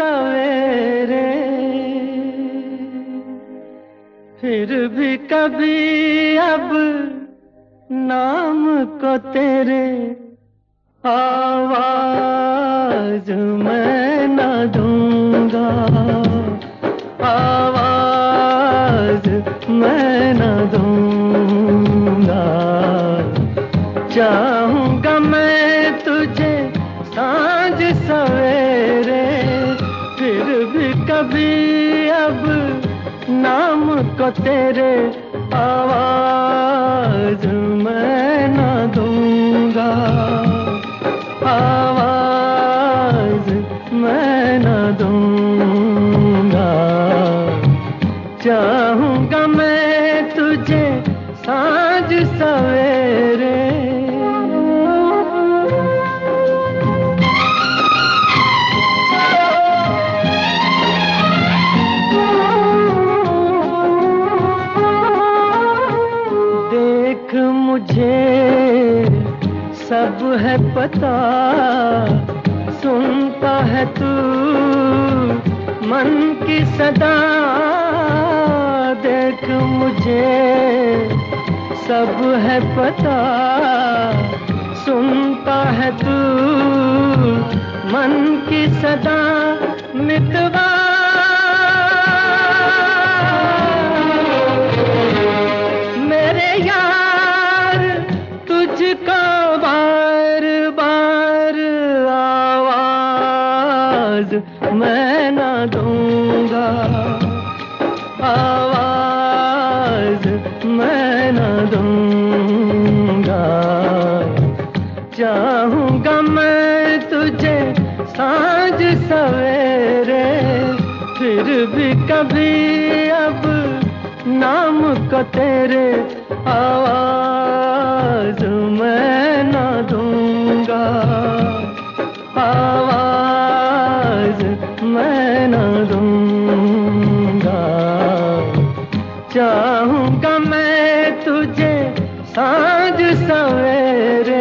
सवेरे, फिर भी कभी अब नाम को तेरे आवाज मैं न दूंगा, आवाज मैं न दूंगा। चाहूंगा मैं तुझे सांझ सवेरे, फिर भी कभी अब नाम को तेरे आवाज मैं न दूंगा, आवाज मैं न दूंगा। चाहूंगा मैं तुझे सांझ सवेरे। देख मुझे सब है पता, सुनता है तू मन की सदा। देख मुझे सब है पता, सुनता है तू मन की सदा। मितवा मेरे यार तुझको बार बार आवाज मैं न दूंगा, आवाज मैं न दूंगा। चाहूंगा मैं तुझे सांझ सवेरे, फिर भी कभी अब नाम को तेरे आवाज मैं न दूंगा, आवाज मैं न दूंगा। चाहूंगा मैं तुझे सांझ सवेरे।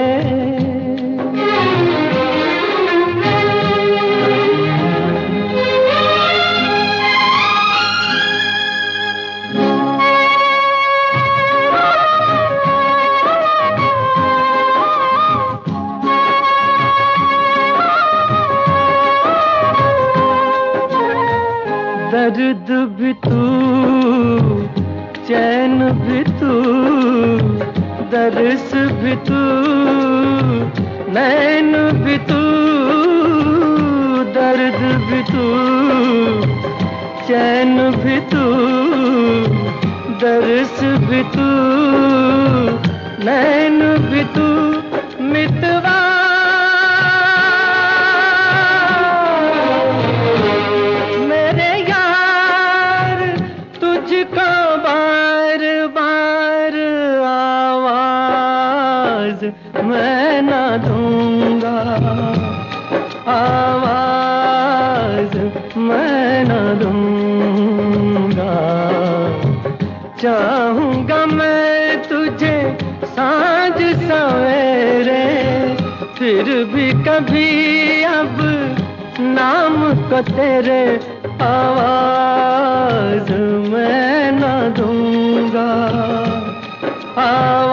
दर्द भी तू, चैन भी तू, दर्स भी तू, नैन भी तू। दर्द भी तू, चैन भी तू, दर्स भी तू, नैन भी तू। मितवा तुझको बार बार आवाज मैं न दूंगा, आवाज मैं न दूंगा। चाहूंगा मैं तुझे सांझ सवेरे, फिर भी कभी अब नाम को तेरे आवाज मैं न दूंगा,